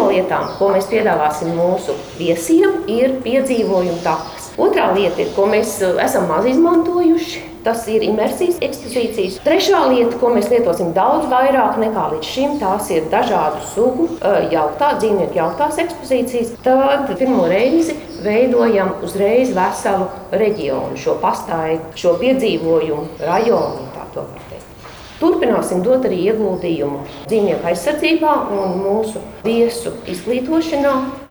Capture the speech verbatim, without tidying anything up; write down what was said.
no lietām, ko mēs piedāvāsim mūsu viesiem, ir piedzīvojumu takas. Otrā lieta ir, ko mēs esam maz izmantojuši. Tas ir imersijas ekspozīcijas. Trešā lieta, ko mēs lietosim daudz vairāk nekā līdz šim, tās ir dažādu sugu jauktā, dzīvnieku jauktās ekspozīcijas. Tad pirmo reizi veidojam uzreiz veselu reģionu, šo pastaigu, šo piedzīvojumu rajonu, tā to var teikt. Turpināsim dot arī ieguldījumu dzīvnieku aizsardzībā un mūsu viesu izglītošanā.